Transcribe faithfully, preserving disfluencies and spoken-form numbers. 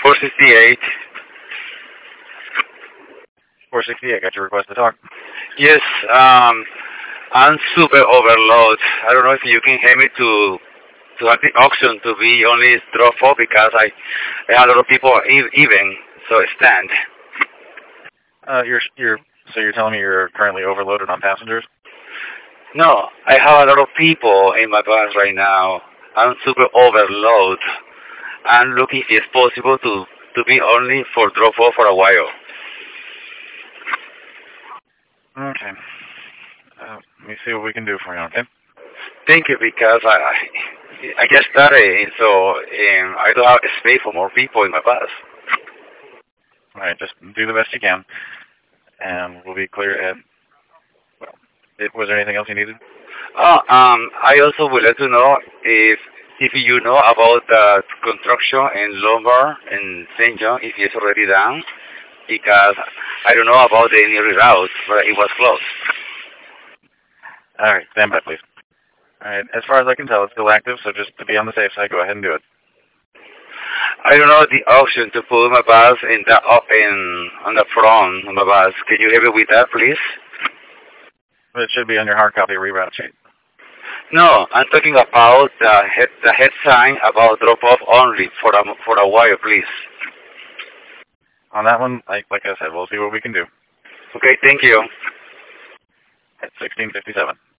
four sixty-eight. four sixty-eight, got your request to talk. Yes, um, I'm super overloaded. I don't know if you can help me to to have the option to be only drop off because I, I have a lot of people e- even so stand. Uh, you're you're so you're telling me you're currently overloaded on passengers? No, I have a lot of people in my bus right now. I'm super overloaded. I'm looking if it's possible to to be only for drop off for a while. Okay. Uh, let me see what we can do for you. Okay. Thank you because I I, I just started so um, I don't have space for more people in my bus. All right. Just do the best you can, and we'll be clear at. Well, it, was there anything else you needed? Oh, um, I also would like to know if if you know about the construction in Lombard and Saint John, if it's already done, because I don't know about any reroutes, but it was closed. All right. Stand by, please. All right. As far as I can tell, it's still active. So just to be on the safe side, go ahead and do it. I don't know the option to put my bus in the up in on the front of my bus. Can you help me with that, please? But it should be on your hard copy reroute sheet. No, I'm talking about the head the head sign about drop off only for a for a while, please. On that one, like like I said, we'll see what we can do. Okay, thank you. At sixteen fifty-seven.